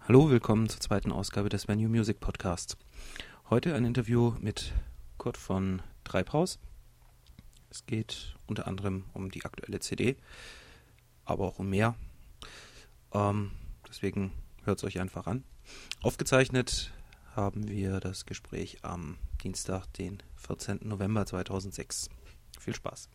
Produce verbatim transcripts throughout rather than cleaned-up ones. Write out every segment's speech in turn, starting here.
Hallo, willkommen zur zweiten Ausgabe des Venue Music Podcasts. Heute ein Interview mit Kurt von Treibhaus. Es geht unter anderem um die aktuelle C D, aber auch um mehr. Ähm, deswegen hört es euch einfach an. Aufgezeichnet haben wir das Gespräch am Dienstag, den vierzehnten November zweitausendsechs. Viel Spaß.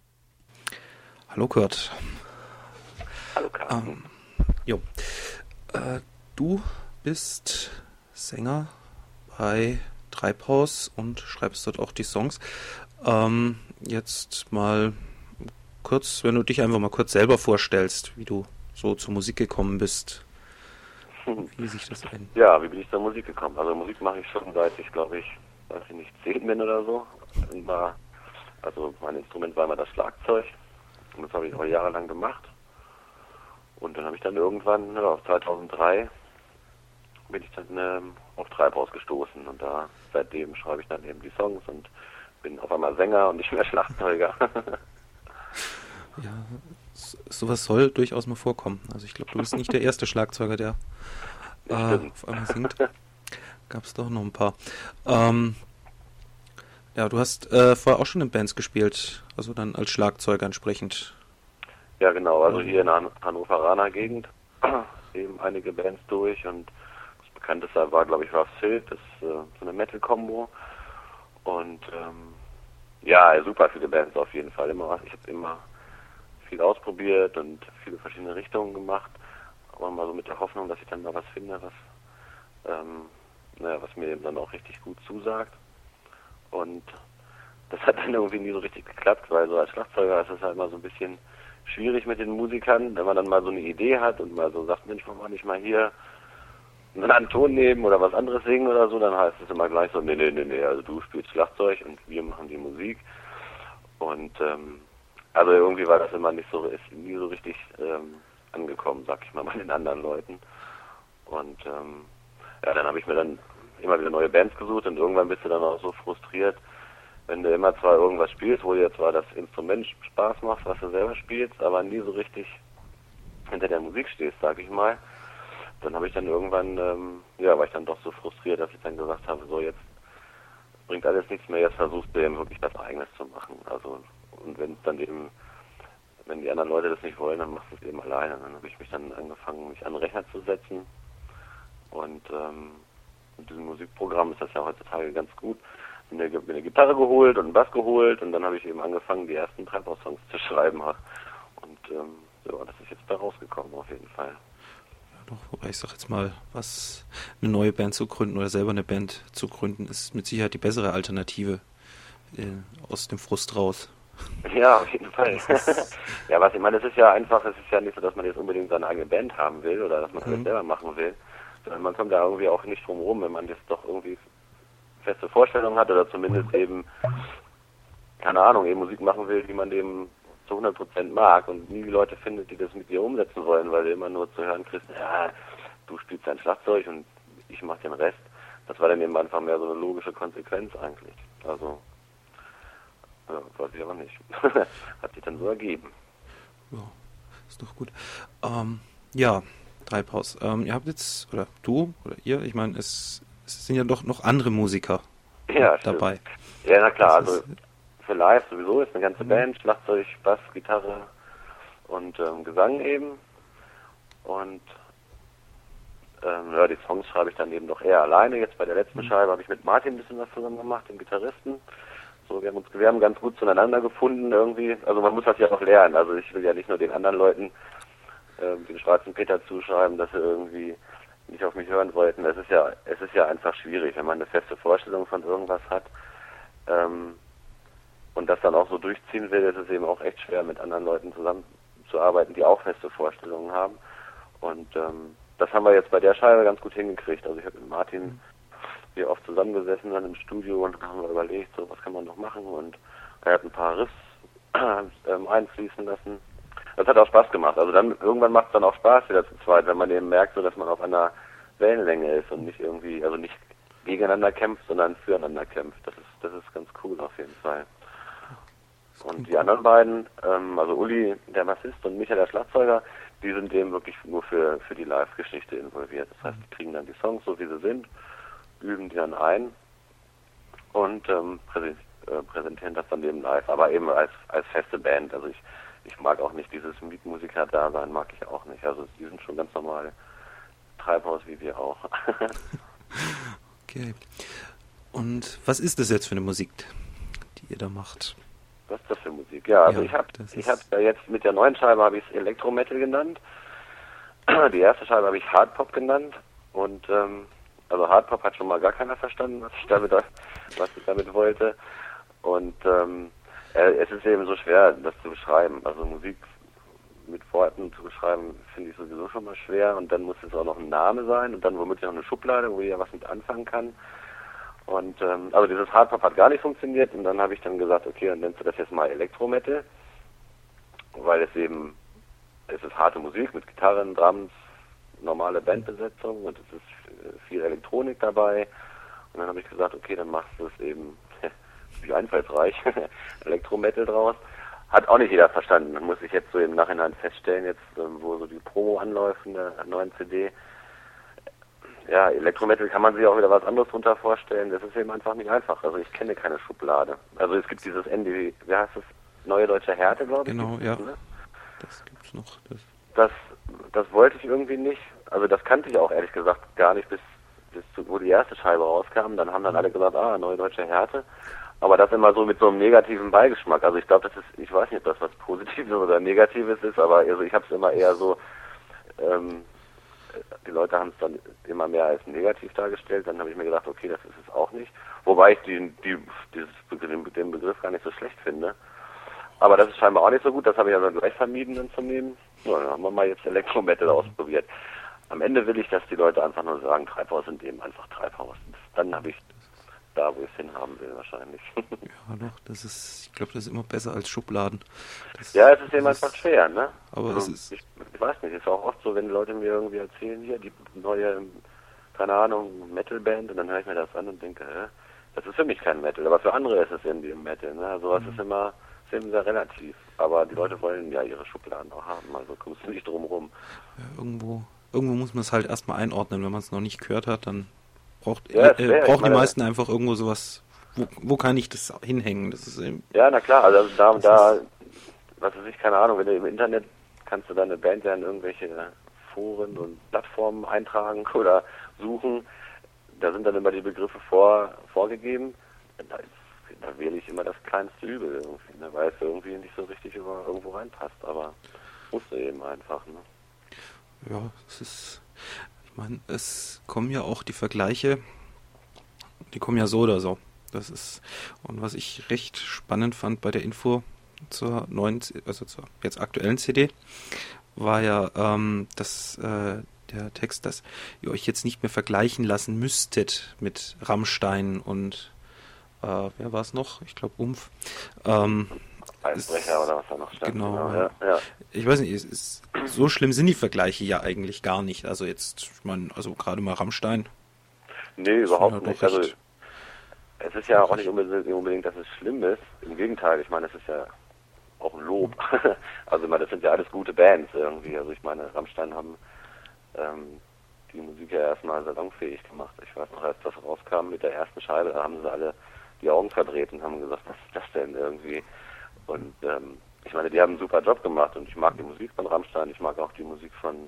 Hallo Kurt. Hallo Carsten. Ähm, jo. Äh, du bist Sänger bei Treibhaus und schreibst dort auch die Songs. Ähm, jetzt mal kurz, wenn du dich einfach mal kurz selber vorstellst, wie du so zur Musik gekommen bist. Wie sich das ein? Ja, wie bin ich zur Musik gekommen? Also Musik mache ich schon seit ich, glaube ich, weiß ich nicht, zehn bin oder so. War, also mein Instrument war immer das Schlagzeug. Und das habe ich auch jahrelang gemacht. Und dann habe ich dann irgendwann, ja, zweitausenddrei, bin ich dann ähm, auf Treibhaus gestoßen. Und da seitdem schreibe ich dann eben die Songs und bin auf einmal Sänger und nicht mehr Schlagzeuger. Ja, sowas soll durchaus mal vorkommen. Also ich glaube, du bist nicht der erste Schlagzeuger, der äh, auf einmal singt. Gab es doch noch ein paar. Ähm, ja, du hast äh, vorher auch schon in Bands gespielt, also dann als Schlagzeuger entsprechend. Ja, genau, also hier in der Han- Hannoveraner Gegend eben einige Bands durch und das bekannteste war, glaube ich, war Sylt, das ist äh, so eine Metal-Kombo und ähm, ja, super viele Bands auf jeden Fall. Immer, ich habe immer viel ausprobiert und viele verschiedene Richtungen gemacht, aber mal so mit der Hoffnung, dass ich dann mal was finde, was, ähm, naja, was mir eben dann auch richtig gut zusagt. Und das hat dann irgendwie nie so richtig geklappt, weil so als Schlagzeuger ist es halt immer so ein bisschen schwierig mit den Musikern, wenn man dann mal so eine Idee hat und mal so sagt, Mensch, wollen wir nicht mal hier einen Ton nehmen oder was anderes singen oder so, dann heißt es immer gleich so, nee, nee, nee, nee, also du spielst Schlagzeug und wir machen die Musik. Und ähm, also irgendwie war das immer nicht so, ist nie so richtig ähm, angekommen, sag ich mal, bei den anderen Leuten. Und ähm, ja, dann habe ich mir dann immer wieder neue Bands gesucht und irgendwann bist du dann auch so frustriert, wenn du immer zwar irgendwas spielst, wo dir zwar das Instrument Spaß macht, was du selber spielst, aber nie so richtig hinter der Musik stehst, sag ich mal. Dann habe ich dann irgendwann, ähm, ja, war ich dann doch so frustriert, dass ich dann gesagt habe, so jetzt bringt alles nichts mehr, jetzt versuchst du eben wirklich was Eigenes zu machen. Also, und wenn es dann eben, wenn die anderen Leute das nicht wollen, dann machst du es eben alleine. Dann habe ich mich dann angefangen, mich an den Rechner zu setzen. Und ähm, mit diesem Musikprogramm ist das ja heutzutage ganz gut. Mir eine, eine Gitarre geholt und einen Bass geholt und dann habe ich eben angefangen, die ersten Treibhaus-Songs zu schreiben. Und ähm, ja, das ist jetzt da rausgekommen auf jeden Fall. Ja, doch, wobei ich sag jetzt mal, was eine neue Band zu gründen oder selber eine Band zu gründen, ist mit Sicherheit die bessere Alternative äh, aus dem Frust raus. Ja, auf jeden Fall. Ja, was ich meine, es ist ja einfach, es ist ja nicht so, dass man jetzt unbedingt seine eigene Band haben will oder dass man alles Mhm. selber machen will, sondern man kommt da irgendwie auch nicht drum rum, wenn man jetzt doch irgendwie feste Vorstellungen hat oder zumindest eben, keine Ahnung, eben Musik machen will, die man dem zu hundert Prozent mag und nie Leute findet, die das mit dir umsetzen wollen, weil du immer nur zu hören kriegst, ja, du spielst dein Schlagzeug und ich mach den Rest. Das war dann eben einfach mehr so eine logische Konsequenz eigentlich. Also, ja, weiß ich aber nicht. Hat sich dann so ergeben. Ja, ist doch gut. Ähm, ja, Treibhaus. Ähm, ihr habt jetzt, oder du, oder ihr, ich meine, es, es sind ja doch noch andere Musiker Ja, dabei. Stimmt. Ja, na klar, Das also ist, für live sowieso ist eine ganze Mhm. Band, Schlagzeug, Bass, Gitarre und ähm, Gesang eben. Und ähm, ja, die Songs schreibe ich dann eben doch eher alleine. Jetzt bei der letzten Mhm. Scheibe habe ich mit Martin ein bisschen was zusammen gemacht, dem Gitarristen. So, wir haben uns, wir haben ganz gut zueinander gefunden irgendwie. Also man muss das ja auch lernen. Also ich will ja nicht nur den anderen Leuten ähm, den schwarzen Peter zuschreiben, dass sie irgendwie nicht auf mich hören wollten. Es ist ja, es ist ja einfach schwierig, wenn man eine feste Vorstellung von irgendwas hat. Ähm, und das dann auch so durchziehen will, ist es eben auch echt schwer, mit anderen Leuten zusammenzuarbeiten, die auch feste Vorstellungen haben. Und ähm, das haben wir jetzt bei der Scheibe ganz gut hingekriegt. Also ich habe mit Martin hier oft zusammengesessen dann im Studio und dann haben wir überlegt, so was kann man noch machen und er hat ein paar Riffs ähm, einfließen lassen. Das hat auch Spaß gemacht. Also dann irgendwann macht es dann auch Spaß wieder zu zweit, wenn man eben merkt, so dass man auf einer Wellenlänge ist und nicht irgendwie, also nicht gegeneinander kämpft, sondern füreinander kämpft. Das ist, das ist ganz cool auf jeden Fall. Und die anderen beiden, ähm, also Uli, der Bassist und Micha, der Schlagzeuger, die sind eben wirklich nur für, für die Live-Geschichte involviert. Das heißt, die kriegen dann die Songs, so wie sie sind, üben die dann ein und ähm, präsent, äh, präsentieren das dann eben live, aber eben als, als feste Band. Also ich, ich mag auch nicht dieses Mietmusiker-Dasein, mag ich auch nicht. Also die sind schon ganz normal Treibhaus wie wir auch. Okay. Und was ist das jetzt für eine Musik, die ihr da macht? Was ist das für Musik? Ja, also Ja, ich habe das ich ist- habe ja jetzt mit der neuen Scheibe habe ich es Elektrometal genannt. Die erste Scheibe habe ich Hardpop genannt und ähm, also Hardpop hat schon mal gar keiner verstanden, was ich damit was ich damit wollte. Und ähm, äh, es ist eben so schwer, das zu beschreiben. Also Musik mit Worten zu beschreiben, finde ich sowieso schon mal schwer. Und dann muss es auch noch ein Name sein und dann womöglich noch eine Schublade, wo jeder was mit anfangen kann. Und ähm, also dieses Hardpop hat gar nicht funktioniert und dann habe ich dann gesagt, okay, dann nennst du das jetzt mal Elektrometal, weil es eben, es ist harte Musik mit Gitarren, Drums, normale Bandbesetzung und es ist viel Elektronik dabei. Und dann habe ich gesagt, okay, dann machst du es eben wie einfallsreich, Elektrometal draus. Hat auch nicht jeder verstanden. Man muss sich jetzt so im Nachhinein feststellen, jetzt wo so die Promo anläuft in der neuen C D, ja, Elektrometal kann man sich auch wieder was anderes drunter vorstellen. Das ist eben einfach nicht einfach. Also ich kenne keine Schublade. Also es gibt dieses N D, wie heißt es? Neue Deutsche Härte, glaube ich. Genau, ja. Ne? Das gibt's noch. Das. Das, das wollte ich irgendwie nicht. Also das kannte ich auch ehrlich gesagt gar nicht, bis, bis zu, wo die erste Scheibe rauskam. Dann haben dann alle gesagt, ah, Neue Deutsche Härte. Aber das immer so mit so einem negativen Beigeschmack. Also ich glaube, das ist, ich weiß nicht, ob das was Positives oder Negatives ist, aber also ich habe es immer eher so, ähm, die Leute haben es dann immer mehr als negativ dargestellt. Dann habe ich mir gedacht, okay, das ist es auch nicht. Wobei ich die, die, dieses, den Begriff gar nicht so schlecht finde. Aber das ist scheinbar auch nicht so gut. Das habe ich also gleich vermieden, dann zu nehmen. Ja, dann haben wir mal jetzt Elektrometal ausprobiert. Am Ende will ich, dass die Leute einfach nur sagen, Treibhaus sind eben einfach Treibhaus. Dann habe ich da, wo ich es hinhaben will, wahrscheinlich. Ja, doch, das ist, ich glaube, das ist immer besser als Schubladen. Das, Ja, es ist eben das einfach schwer, ne? Aber also, es ist... Ich, ich weiß nicht, es ist auch oft so, wenn Leute mir irgendwie erzählen, hier, die neue, keine Ahnung, Metalband, und dann höre ich mir das an und denke, hä, das ist für mich kein Metal, aber für andere ist es irgendwie im Metal, ne? Also was Mhm. ist immer, ist eben sehr relativ. Aber die Leute wollen ja ihre Schubladen auch haben, also kommst du nicht drum rum. Ja, irgendwo, irgendwo muss man es halt erstmal einordnen. Wenn man es noch nicht gehört hat, dann braucht, Ja, äh, es wär, ich brauchen die meine- meisten einfach irgendwo sowas. Wo, wo kann ich das hinhängen? Das ist eben, Ja, na klar, also da, Das da, ist- was weiß ich, keine Ahnung, wenn du im Internet kannst du deine Band ja in irgendwelche Foren und Plattformen eintragen oder suchen, da sind dann immer die Begriffe vor, vorgegeben, da, ist, da wähle ich immer das kleinste Übel irgendwie, ne, weil es irgendwie nicht so richtig über, irgendwo reinpasst, aber musst du eben einfach, ne. ja, es ist, ich meine, es kommen ja auch die Vergleiche, die kommen ja so oder so. Das ist, und was ich recht spannend fand bei der Info zur neuen, also zur jetzt aktuellen C D, war ja, ähm, dass äh, der Text, dass ihr euch jetzt nicht mehr vergleichen lassen müsstet mit Rammstein und äh, wer war es noch? Ich glaube Umf. Ähm, Eisbrecher oder was da noch stand. Genau, ja. ja. ich weiß nicht, es ist, so schlimm sind die Vergleiche ja eigentlich gar nicht. Also jetzt, ich meine, also gerade mal Rammstein. Nee, Das überhaupt war doch nicht. Also recht- es ist ja auch nicht unbedingt, unbedingt, dass es schlimm ist. Im Gegenteil, ich meine, es ist ja auch ein Lob. Also ich meine, das sind ja alles gute Bands irgendwie. Also ich meine, Rammstein haben ähm, die Musik ja erstmal salonfähig gemacht. Ich weiß noch, als das rauskam mit der ersten Scheibe, da haben sie alle die Augen verdreht und haben gesagt, was ist das denn irgendwie? Und ähm, ich meine, die haben einen super Job gemacht und ich mag die Musik von Rammstein, ich mag auch die Musik von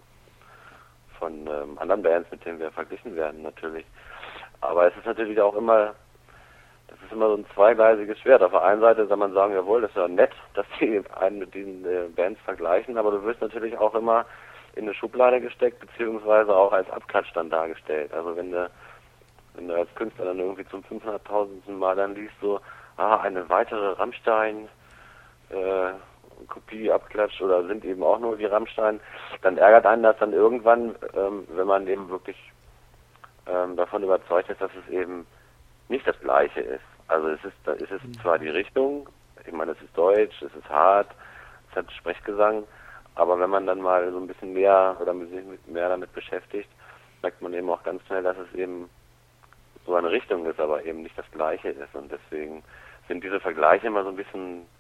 von ähm, anderen Bands, mit denen wir verglichen werden natürlich. Aber es ist natürlich auch immer, das ist immer so ein zweigleisiges Schwert. Auf der einen Seite soll man sagen, jawohl, das ist ja nett, dass die einen mit diesen äh, Bands vergleichen, aber du wirst natürlich auch immer in eine Schublade gesteckt, beziehungsweise auch als Abklatsch dann dargestellt. Also wenn du, wenn du als Künstler dann irgendwie zum fünfhunderttausendsten Mal dann liest, so, ah, eine weitere Rammstein äh, Kopie abklatscht oder sind eben auch nur wie Rammstein, dann ärgert einen das dann irgendwann, ähm, wenn man eben wirklich ähm, davon überzeugt ist, dass es eben nicht das Gleiche ist. Also es ist, da ist es zwar die Richtung, ich meine, es ist deutsch, es ist hart, es hat Sprechgesang, aber wenn man dann mal so ein bisschen mehr oder sich mehr damit beschäftigt, merkt man eben auch ganz schnell, dass es eben so eine Richtung ist, aber eben nicht das Gleiche ist. Und deswegen sind diese Vergleiche immer so ein bisschen,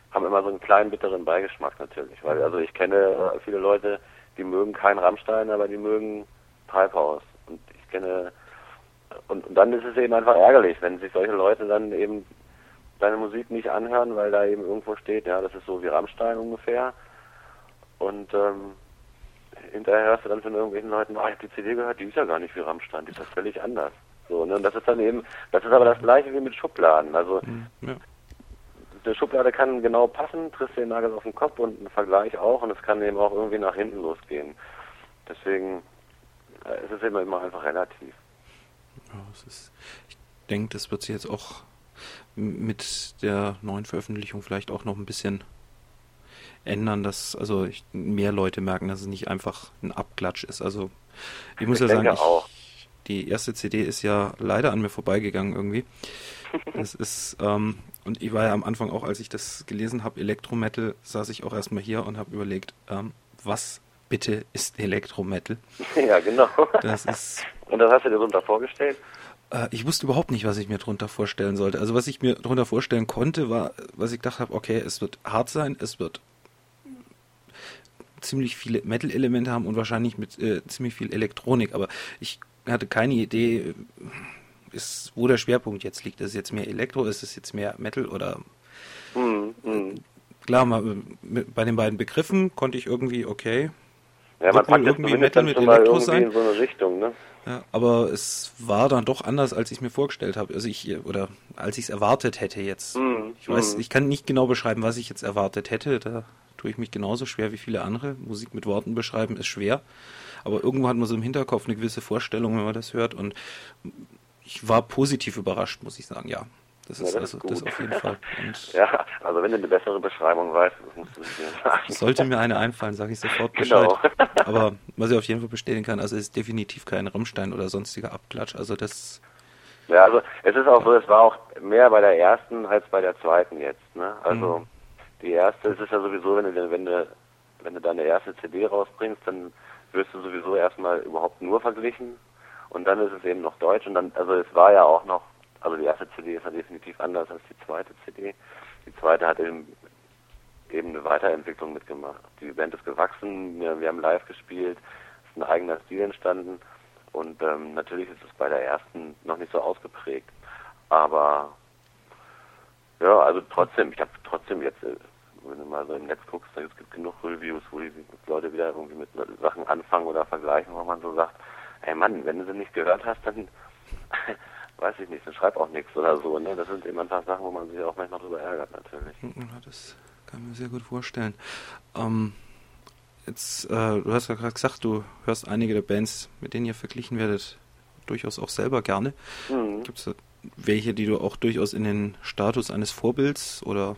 haben immer so einen kleinen bitteren Beigeschmack natürlich. Weil, also ich kenne äh, viele Leute, die mögen kein Rammstein, aber die mögen Treibhaus. Und ich kenne, und, und dann ist es eben einfach ärgerlich, wenn sich solche Leute dann eben deine Musik nicht anhören, weil da eben irgendwo steht, ja, das ist so wie Rammstein ungefähr. Und ähm, hinterher hörst du dann von irgendwelchen Leuten, ah, ich habe die C D gehört, die ist ja gar nicht wie Rammstein, die ist ja völlig anders. So, ne? Und das ist dann eben, das ist aber das gleiche wie mit Schubladen. Also Ja. eine Schublade kann genau passen, triffst den Nagel auf den Kopf und ein Vergleich auch und es kann eben auch irgendwie nach hinten losgehen. Deswegen äh, ist es immer, immer einfach relativ. Ja, es ist, ich denke, das wird sich jetzt auch m- mit der neuen Veröffentlichung vielleicht auch noch ein bisschen ändern, dass also ich, mehr Leute merken, dass es nicht einfach ein Abklatsch ist. Also ich muss Ich ja sagen, denke auch. ich, die erste C D ist ja leider an mir vorbeigegangen irgendwie. Das ist, ähm, und ich war ja am Anfang auch, als ich das gelesen habe, Elektrometal, saß ich auch erstmal hier und habe überlegt, ähm, was bitte ist Elektrometal? Ja, genau. Das ist, Und das hast du dir so vorgestellt? äh, ich wusste überhaupt nicht, was ich mir drunter vorstellen sollte. Also was ich mir drunter vorstellen konnte, war, was ich gedacht habe, okay, es wird hart sein, es wird ziemlich viele Metal-Elemente haben und wahrscheinlich mit äh, ziemlich viel Elektronik, aber ich hatte keine Idee, ist, wo der Schwerpunkt jetzt liegt. Ist es jetzt mehr Elektro, ist es jetzt mehr Metal oder Hm, hm. klar, mal, mit, bei den beiden Begriffen konnte ich irgendwie, okay, Ja, man wird wohl packt jetzt irgendwie zumindest Metal dann mit schon mal Elektro irgendwie sein. in so eine Richtung, ne? Ja, aber es war dann doch anders, als ich es mir vorgestellt habe. Also ich, oder als ich es erwartet hätte jetzt. Hm, Ich weiß, hm. ich kann nicht genau beschreiben, was ich jetzt erwartet hätte. Da tue ich mich genauso schwer wie viele andere. Musik mit Worten beschreiben ist schwer. Aber irgendwo hat man so im Hinterkopf eine gewisse Vorstellung, wenn man das hört. Und ich war positiv überrascht, muss ich sagen, ja. Das Ja, ist das also ist gut. das auf jeden Fall. Und Ja, also wenn du eine bessere Beschreibung weißt, das musst du mir sagen. sollte mir eine einfallen, sage ich sofort Bescheid. Genau. Aber was ich auf jeden Fall bestätigen kann, also es ist definitiv kein Rammstein oder sonstiger Abklatsch. Also das, Ja, also es ist auch so, es war auch mehr bei der ersten als bei der zweiten jetzt, ne? Also Mhm. die erste, es ist ja sowieso, wenn du wenn du wenn du deine erste C D rausbringst, dann wirst du sowieso erstmal überhaupt nur verglichen und dann ist es eben noch Deutsch und dann, also es war ja auch noch, also die erste C D ist ja definitiv anders als die zweite C D. Die zweite hat eben eben eine Weiterentwicklung mitgemacht. Die Band ist gewachsen, wir, wir haben live gespielt, es ist ein eigener Stil entstanden und ähm, natürlich ist es bei der ersten noch nicht so ausgeprägt. Aber ja, also trotzdem, ich habe trotzdem jetzt, äh, wenn du mal so im Netz guckst, da gibt es genug Reviews, wo die Leute wieder irgendwie mit Sachen anfangen oder vergleichen, wo man so sagt, ey Mann, wenn du sie nicht gehört hast, dann weiß ich nicht, dann schreib auch nichts oder so. Ne? Das sind eben einfach Sachen, wo man sich auch manchmal drüber ärgert natürlich. ja, das kann ich mir sehr gut vorstellen. Ähm, jetzt, äh, du hast ja gerade gesagt, du hörst einige der Bands, mit denen ihr verglichen werdet, durchaus auch selber gerne. Mhm. Gibt es welche, die du auch durchaus in den Status eines Vorbilds oder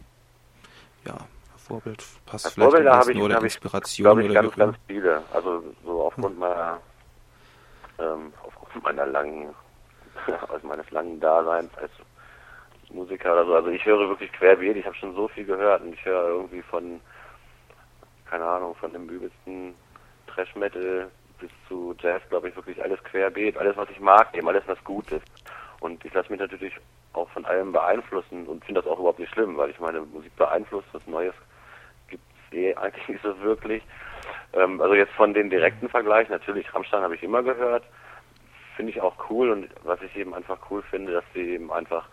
ja, Vorbild passt Als vielleicht am Vorbilder habe besten ich, oder hab ich Inspiration glaube ich, oder ganz, wie auch immer. ganz viele. Also so aufgrund meiner, ähm, aufgrund meiner langen, aus meines langen Daseins als Musiker oder so. Also ich höre wirklich querbeet. Ich habe schon so viel gehört und ich höre irgendwie von, keine Ahnung, von dem übelsten Trash-Metal bis zu Jazz, glaube ich, wirklich alles querbeet. Alles, was ich mag, eben alles, was gut ist. Und ich lasse mich natürlich auch von allem beeinflussen und finde das auch überhaupt nicht schlimm, weil ich meine, Musik beeinflusst, was Neues gibt es eh eigentlich nicht so wirklich. Ähm, also jetzt von den direkten Vergleich, natürlich Rammstein habe ich immer gehört, finde ich auch cool und was ich eben einfach cool finde, dass sie eben einfach,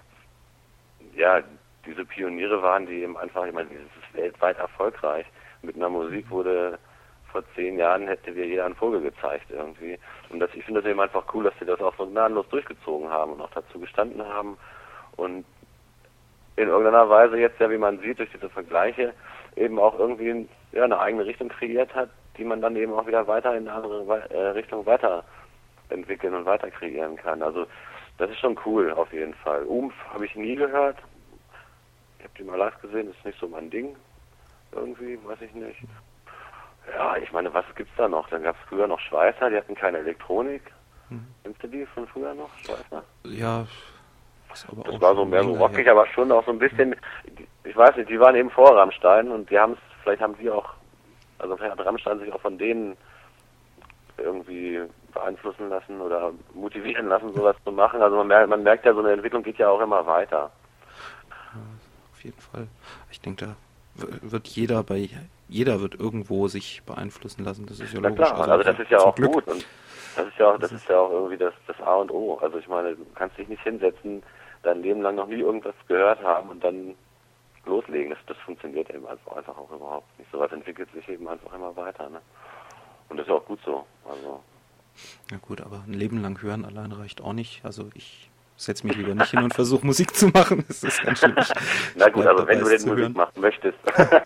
ja, diese Pioniere waren, die eben einfach, ich meine, dieses ist weltweit erfolgreich. Mit einer Musik wurde vor zehn Jahren hätte dir jeder einen Vogel gezeigt irgendwie. Und das, ich finde das eben einfach cool, dass sie das auch so gnadenlos durchgezogen haben und auch dazu gestanden haben. Und in irgendeiner Weise jetzt, ja, wie man sieht, durch diese Vergleiche, eben auch irgendwie ja, eine eigene Richtung kreiert hat, die man dann eben auch wieder weiter in eine andere äh, Richtung weiterentwickeln und weiter kreieren kann. Also das ist schon cool, auf jeden Fall. Umf habe ich nie gehört. Ich habe die mal live gesehen, das ist nicht so mein Ding. Irgendwie, weiß ich nicht. Ja, ich meine, was gibt's da noch? Dann gab es früher noch Schweizer, die hatten keine Elektronik. Mhm. Kennst du die von früher noch, Schweizer? Ja, ist aber Das auch war so schon mehr so länger rockig, her. aber schon auch so ein bisschen, ich weiß nicht, die waren eben vor Rammstein und die haben es, vielleicht haben die auch, also vielleicht hat Rammstein sich auch von denen irgendwie beeinflussen lassen oder motivieren lassen, sowas zu machen. Also man merkt, man merkt ja, so eine Entwicklung geht ja auch immer weiter. Auf auf jeden Fall. Ich denke, da wird jeder bei jeder wird irgendwo sich beeinflussen lassen. Das ist ja Na logisch. klar, also, also das ist ja auch Glück. gut und das ist ja auch, das ist ja auch irgendwie das, das A und O. Also ich meine, du kannst dich nicht hinsetzen, dein Leben lang noch nie irgendwas gehört haben und dann loslegen. Das, das funktioniert eben einfach, einfach auch überhaupt nicht. Sowas entwickelt sich eben einfach immer weiter. Ne? Und das ist auch gut so. Also ja gut, aber ein Leben lang hören alleine reicht auch nicht. Also ich setze mich lieber nicht hin und versuche Musik zu machen. Das ist ganz schlimm. Ich, Na gut, also wenn du denn Musik hören. machen möchtest.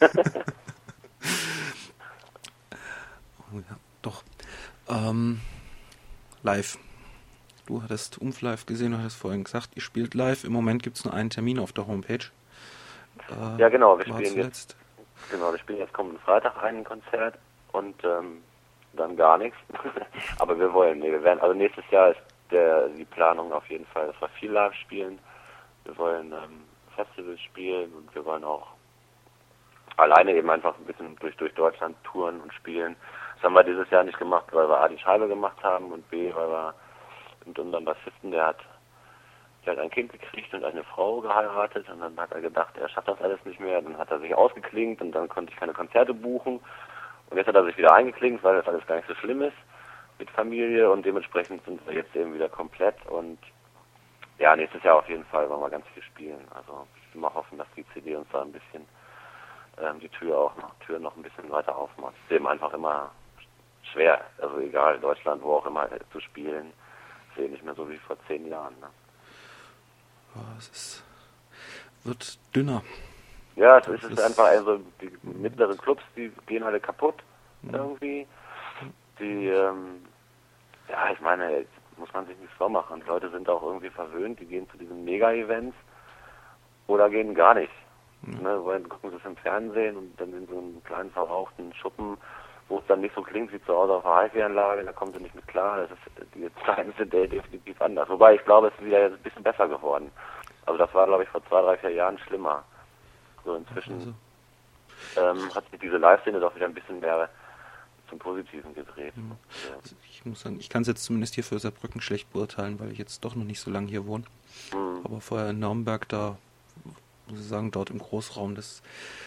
Oh, ja, doch. Ähm, live. Du hattest Umf live gesehen, du hattest vorhin gesagt, ihr spielt live. Im Moment gibt es nur einen Termin auf der Homepage. Äh, ja genau, wir spielen zuletzt. jetzt genau, wir spielen jetzt kommenden Freitag ein Konzert und ähm, dann gar nichts. Aber wir wollen, nee, wir werden, also nächstes Jahr ist der die Planung auf jeden Fall, dass wir viel live spielen. Wir wollen ähm, Festivals spielen und wir wollen auch alleine eben einfach ein bisschen durch, durch Deutschland touren und spielen. Das haben wir dieses Jahr nicht gemacht, weil wir A, die Scheibe gemacht haben und B, weil wir mit unserem Bassisten, der hat, der hat ein Kind gekriegt und eine Frau geheiratet und dann hat er gedacht, er schafft das alles nicht mehr. Dann hat er sich ausgeklinkt und dann konnte ich keine Konzerte buchen. Und jetzt hat er sich wieder eingeklinkt, weil das alles gar nicht so schlimm ist mit Familie und dementsprechend sind wir jetzt eben wieder komplett und ja, nächstes Jahr auf jeden Fall wollen wir ganz viel spielen. Also ich will mal hoffen, dass die C D uns da ein bisschen ähm, die Tür auch noch, Tür noch ein bisschen weiter aufmacht. Es ist eben einfach immer schwer, also egal, Deutschland, wo auch immer zu spielen, ist eh nicht mehr so wie vor zehn Jahren. Ne? Oh, es ist, wird dünner. Ja, es ist, ist einfach, also die mittleren Clubs, die gehen alle kaputt mhm. irgendwie. Die, ähm, ja, ich meine, jetzt muss man sich nichts vormachen. Die Leute sind auch irgendwie verwöhnt, die gehen zu diesen Mega-Events oder gehen gar nicht. Mhm. Ne, wollen, gucken sie es im Fernsehen und dann in so einem kleinen verrauchten Schuppen, wo es dann nicht so klingt wie zu Hause auf der HiFi-Anlage, da kommen sie nicht mit klar. Das ist, die Zeiten sind definitiv anders. Wobei ich glaube, es ist wieder ein bisschen besser geworden. Also das war, glaube ich, vor zwei, drei, vier Jahren schlimmer. So inzwischen also. ähm, hat sich diese Live-Szene doch wieder ein bisschen mehr zum Positiven gedreht. Mhm. Also ich muss sagen, ich kann es jetzt zumindest hier für Saarbrücken schlecht beurteilen, weil ich jetzt doch noch nicht so lange hier wohne. Mhm. Aber vorher in Naumberg, da muss ich sagen, dort im Großraum, das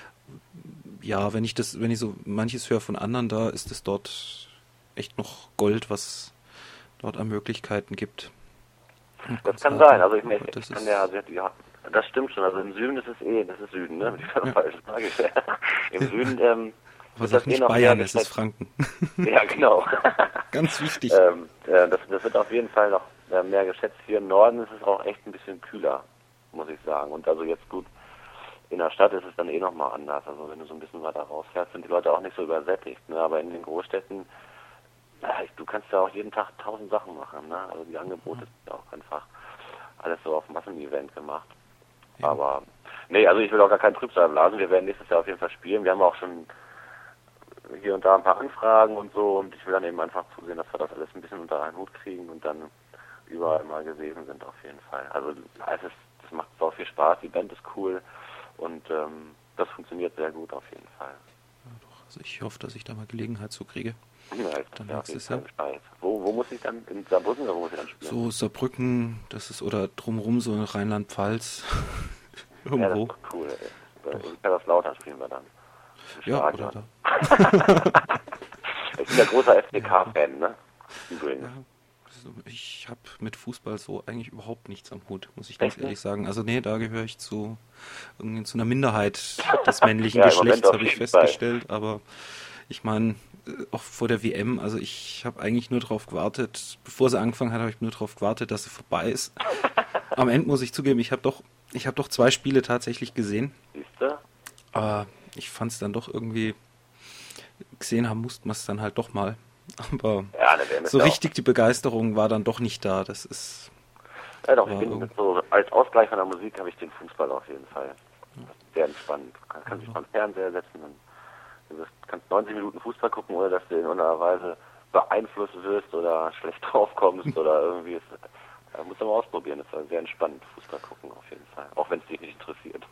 ja, wenn ich das, wenn ich so manches höre von anderen, da ist es dort echt noch Gold, was dort an Möglichkeiten gibt. Das kann sein, also ich, ich, ich kann ja, also ja, das stimmt schon, also im Süden ist es eh, das ist Süden, ne? Ja. Falsche Frage. Im Süden, ähm, aber sag nicht Bayern, es ist Franken. Ja, genau. Ganz wichtig. ähm, äh, das, das wird auf jeden Fall noch äh, mehr geschätzt. Hier im Norden ist es auch echt ein bisschen kühler, muss ich sagen. Und also jetzt gut, in der Stadt ist es dann eh nochmal anders. Also wenn du so ein bisschen weiter rausfährst, sind die Leute auch nicht so übersättigt. Ne? Aber in den Großstädten, na, du kannst ja auch jeden Tag tausend Sachen machen. Ne? Also die Angebote mhm. sind auch einfach alles so auf Massenevent gemacht. Ja. Aber, nee, also ich will auch gar keinen Trübsal blasen. Wir werden nächstes Jahr auf jeden Fall spielen. Wir haben auch schon hier und da ein paar Anfragen und so und ich will dann eben einfach zusehen, dass wir das alles ein bisschen unter einen Hut kriegen und dann überall mal gewesen sind auf jeden Fall. Also es ist, das macht so viel Spaß, die Band ist cool und ähm, das funktioniert sehr gut auf jeden Fall. Ja, doch. Also ich hoffe, dass ich da mal Gelegenheit zu kriege. Ja, dann ja, nächstes Jahr. Wo, wo muss ich dann, in Saarbrücken oder wo muss ich dann spielen? So Saarbrücken, das ist, oder drumherum so in Rheinland-Pfalz. Irgendwo. Ja, das ist cool. Ey. In Kaiserslautern spielen wir dann. Ja, oder da. Ich bin ja großer F C K-Fan, ne? Übrigens. Ja, also ich habe mit Fußball so eigentlich überhaupt nichts am Hut, muss ich ganz Echt? ehrlich sagen. Also nee, da gehöre ich zu, irgendwie zu einer Minderheit des männlichen ja, Geschlechts, habe ich festgestellt. Fall. Aber ich meine, auch vor der W M, also ich habe eigentlich nur drauf gewartet, bevor sie angefangen hat, habe ich nur drauf gewartet, dass sie vorbei ist. Am Ende muss ich zugeben, ich habe doch, ich habe doch zwei Spiele tatsächlich gesehen. Siehst du? Aber ich fand es dann doch irgendwie, gesehen haben mussten wir es dann halt doch mal. Aber ja, so richtig die Begeisterung war dann doch nicht da. Das ist. Ja doch, ich bin so, als Ausgleich von der Musik habe ich den Fußball auf jeden Fall. Ja. Sehr entspannt. Du kannst dich ja. beim Fernseher setzen und du kannst neunzig Minuten Fußball gucken, ohne dass du in irgendeiner Weise beeinflusst wirst oder schlecht draufkommst oder irgendwie. Ist, ja, muss man mal ausprobieren. Das war sehr entspannt, Fußball gucken auf jeden Fall. Auch wenn es dich nicht interessiert.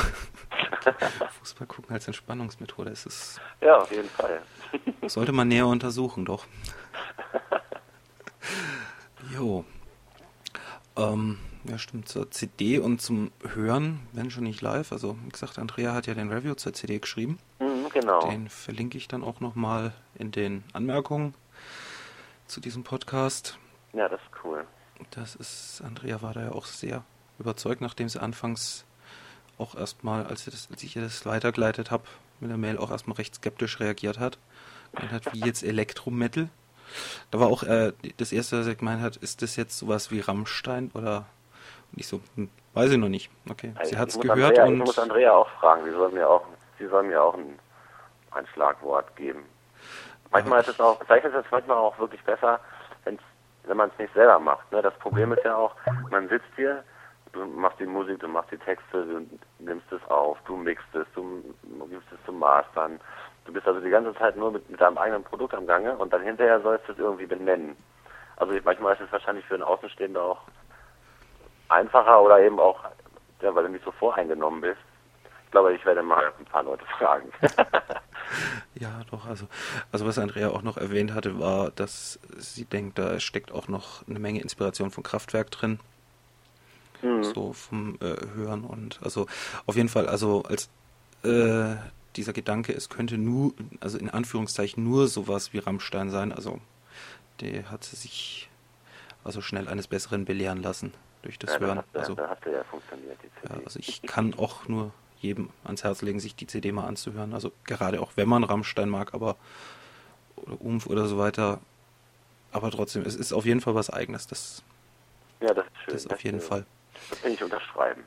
Fußball gucken als Entspannungsmethode ist es. Ja, auf jeden Fall. Sollte man näher untersuchen, doch. Jo. Ähm, Ja, stimmt. Zur C D und zum Hören, wenn schon nicht live. Also, wie gesagt, Andrea hat ja den Review zur C D geschrieben. Mhm, genau. Den verlinke ich dann auch nochmal in den Anmerkungen zu diesem Podcast. Ja, das ist cool. Das ist, Andrea war da ja auch sehr überzeugt, nachdem sie anfangs auch erstmal, als, das, als ich ihr das weitergeleitet habe, mit der Mail auch erstmal recht skeptisch reagiert hat. Und hat, wie jetzt Elektrometal. Da war auch äh, das erste, was er gemeint hat, ist das jetzt sowas wie Rammstein oder... Und ich so, hm, weiß ich noch nicht. Okay, also sie hat es muss gehört Andrea, und... Ich muss Andrea auch fragen, sie soll mir auch, sie soll mir auch ein, ein Schlagwort geben. Manchmal ist es auch, vielleicht ist es manchmal auch wirklich besser, wenn's, wenn man es nicht selber macht. Ne? Das Problem ist ja auch, man sitzt hier, du machst die Musik, du machst die Texte, du nimmst es auf, du mixt es, du gibst es zum Mastern. Du bist also die ganze Zeit nur mit, mit deinem eigenen Produkt am Gange und dann hinterher sollst du es irgendwie benennen. Also ich, manchmal ist es wahrscheinlich für einen Außenstehender auch einfacher oder eben auch, ja, weil du nicht so voreingenommen bist. Ich glaube, ich werde mal ein paar Leute fragen. Ja, doch, also, also was Andrea auch noch erwähnt hatte, war, dass sie denkt, da steckt auch noch eine Menge Inspiration von Kraftwerk drin. Mhm. So vom äh, Hören und, also auf jeden Fall, also als äh, dieser Gedanke, es könnte nur, also in Anführungszeichen nur sowas wie Rammstein sein, also der hat sie sich also schnell eines Besseren belehren lassen durch das ja, Hören. Das hat, also, das hat ja funktioniert, die C D. Ja, also ich kann auch nur jedem ans Herz legen, sich die C D mal anzuhören. Also gerade auch wenn man Rammstein mag, aber oder Umf oder so weiter. Aber trotzdem, es ist auf jeden Fall was Eigenes. Das, ja, das ist schön. Das auf jeden das, Fall. Das will ich unterschreiben.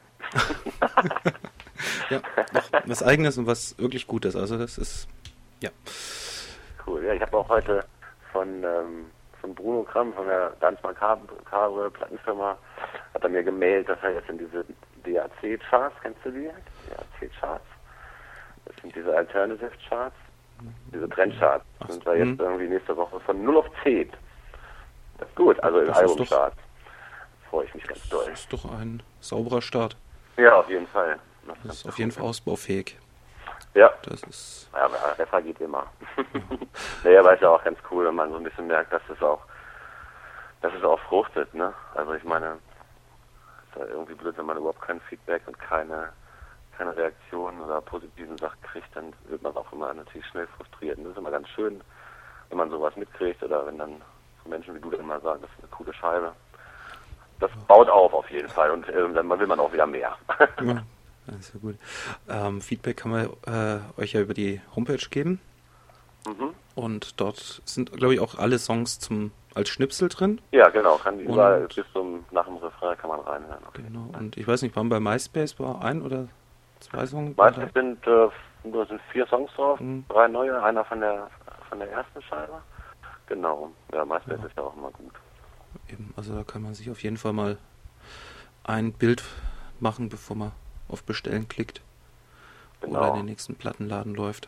Ja, noch was Eigenes und was wirklich Gutes. Also das ist, ja. Cool. Ja, ich habe auch heute von, ähm, von Bruno Kramm, von der Dance Macabre Plattenfirma, hat er mir gemailt, dass er jetzt in diese D A C-Charts, kennst du die? D A C-Charts. Das sind diese Alternative-Charts, diese Trendcharts. Ach, Sind wir jetzt mh. irgendwie nächste Woche von null auf zehn. Das ist gut, also im Das ist Albumcharts. Freue ich mich ganz doll. Das ist doch ein sauberer Start. Ja, auf jeden Fall. Das, das ist auf jeden Fall ausbaufähig. Ja. Das ist. Ja, aber besser geht immer. Ja. Naja, aber ist ja auch ganz cool, wenn man so ein bisschen merkt, dass es auch, dass es auch fruchtet, ne? Also ich meine, ist ja irgendwie blöd, wenn man überhaupt kein Feedback und keine, keine Reaktion oder positiven Sachen kriegt, dann wird man auch immer natürlich schnell frustriert. Und das ist immer ganz schön, wenn man sowas mitkriegt oder wenn dann so Menschen wie du dann mal sagen, das ist eine coole Scheibe. Das baut auf auf jeden Fall und äh, dann will man auch wieder mehr. Ja. Das ist ja gut. Ähm, Feedback kann man äh, euch ja über die Homepage geben. Mhm. Und dort sind, glaube ich, auch alle Songs zum als Schnipsel drin. Ja, genau. Kann überall bis zum nach dem Refrain kann man reinhören. Genau. Und ich weiß nicht, waren bei MySpace war ein oder zwei Songs? MySpace sind, äh, da sind vier Songs drauf, mhm. drei neue, einer von der von der ersten Scheibe. Genau. Ja, MySpace ja. ist ja auch immer gut. Eben. Also da kann man sich auf jeden Fall mal ein Bild machen, bevor man auf Bestellen klickt genau. oder in den nächsten Plattenladen läuft.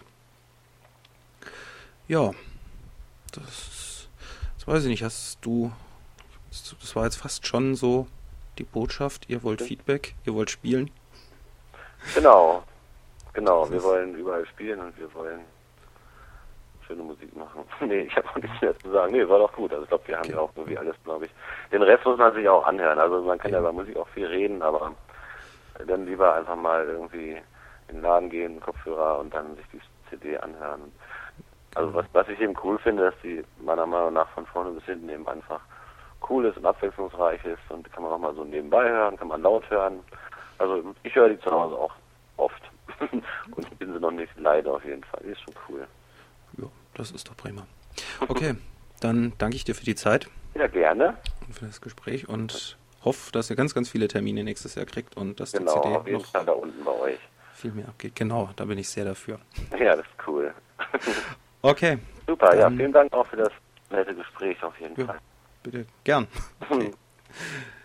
Ja, das, das weiß ich nicht, hast du, das war jetzt fast schon so die Botschaft, ihr wollt Feedback, ihr wollt spielen. Genau, genau, das wir wollen überall spielen und wir wollen schöne Musik machen. Nee, ich habe auch nichts mehr zu sagen. Nee, war doch gut, also ich glaube, wir haben okay. ja auch irgendwie alles, glaube ich. Den Rest muss man sich auch anhören, also man kann ja, ja bei Musik auch viel reden, aber dann lieber einfach mal irgendwie in den Laden gehen, Kopfhörer und dann sich die C D anhören. Also was, was ich eben cool finde, dass die meiner Meinung nach von vorne bis hinten eben einfach cool ist und abwechslungsreich ist und kann man auch mal so nebenbei hören, kann man laut hören. Also ich höre die zu Hause auch oft und ich bin sie noch nicht leid auf jeden Fall. Die ist schon cool. Ja, das ist doch prima. Okay, dann danke ich dir für die Zeit. Ja, gerne. Und für das Gespräch und hoffe, dass ihr ganz, ganz viele Termine nächstes Jahr kriegt und dass genau, die C D auf jeden noch Fall da unten bei euch viel mehr abgeht. Genau, da bin ich sehr dafür. Ja, das ist cool. Okay. Super, ja, vielen Dank auch für das nette Gespräch auf jeden ja, Fall. Bitte, gern. Okay.